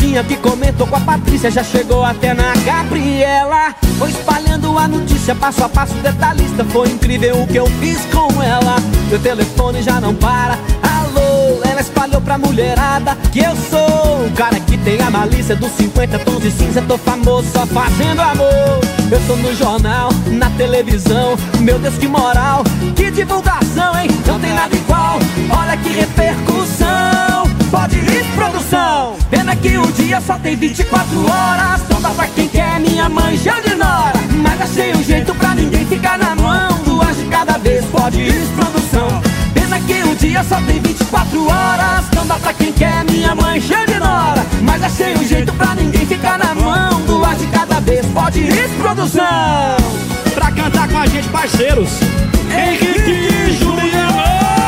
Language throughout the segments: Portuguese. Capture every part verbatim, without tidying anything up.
Lucinha que comentou com a Patrícia, já chegou até na Gabriela. Foi espalhando a notícia, passo a passo detalhista. Foi incrível o que eu fiz com ela. Meu telefone já não para. Alô, ela espalhou pra mulherada que eu sou o cara que tem a malícia dos cinquenta tons de cinza. Tô famoso só fazendo amor. Eu tô no jornal, na televisão. Meu Deus, que moral, que divulgação, hein? Não tem nada igual, olha que repercussão. Pode ir, produção. Pena que o dia só tem vinte e quatro horas. Não dá pra quem quer, minha mãe já de nora. Mas achei um jeito pra ninguém ficar na mão. Duas de cada vez, pode ir, produção. Pena que o dia só tem vinte e quatro horas. Não dá pra quem quer, minha mãe já de nora. Mas achei um jeito pra ninguém ficar na mão. Duas de cada vez, pode ir, produção. Pra cantar com a gente, parceiros, Henrique e Juliano.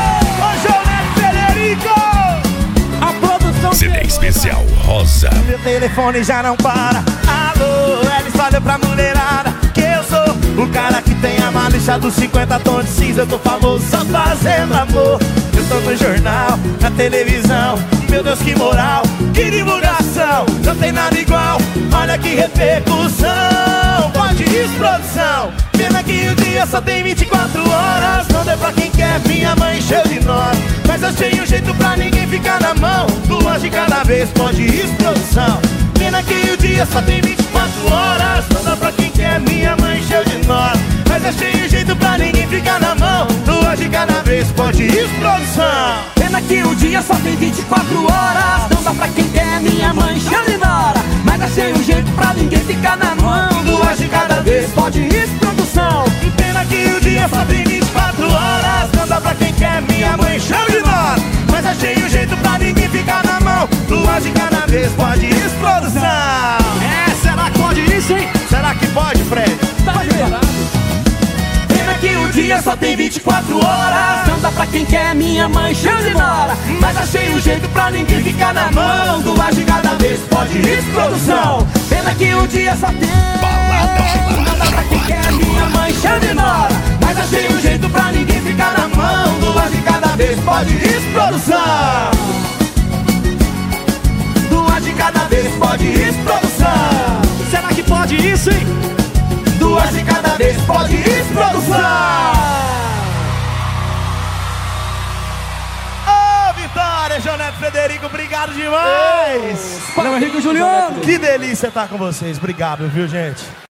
C D especial Rosa. Meu telefone já não para. Alô, ela espalhou pra mulherada que eu sou o cara que tem a malícia dos cinquenta tons de cinza. Eu tô famoso só fazendo amor. Eu tô no jornal, na televisão. Meu Deus, que moral, que divulgação. Não tem nada igual, olha que repercussão. Pode ir, produção. Pena que o dia só tem vinte e quatro horas. Não deu pra quem quer, minha mãe encheu de nós. Mas achei um jeito pra ninguém ficar na mão. Duas de cada vez, pode ir, produção. Pena que o dia só tem vinte e quatro horas. Não dá pra quem quer, minha mãe encheu de nós. Mas achei um jeito pra ninguém ficar na mão. Duas de cada vez, pode ir, produção. Pena que o dia só tem vinte e quatro horas. Não dá pra quem quer, minha mãe encheu de nora. Mas achei um jeito pra ninguém ficar na mão. Duas de cada vez, pode ir, produção. E pena que o dia só tem vinte e quatro horas. Não dá pra quem quer, minha mãe encheu de nós. Mas achei um jeito pra ninguém ficar na mão. Duas de cada vez, pode ir, produção. É, será que pode isso, hein? Será que pode, Fred? Tá liberado. Pena que o dia só tem vinte e quatro horas. Não dá pra quem quer, minha mãe encheu de nora. Mas achei um jeito pra ninguém ficar na mão. Duas de cada vez, pode ir, produção. Pena que o dia só tem. Não dá pra quem quer, minha mãe encheu de nora. Mas achei um jeito pra ninguém ficar na mão. Duas de cada vez, pode ir, produção. Duas de cada vez, pode ir, produção. Será que pode isso, hein? Duas de cada vez, pode ir, produção. Ô, Vitória, Joneto Frederico, obrigado demais. Valeu, Henrique e Juliano. Que delícia estar com vocês, obrigado, viu, gente?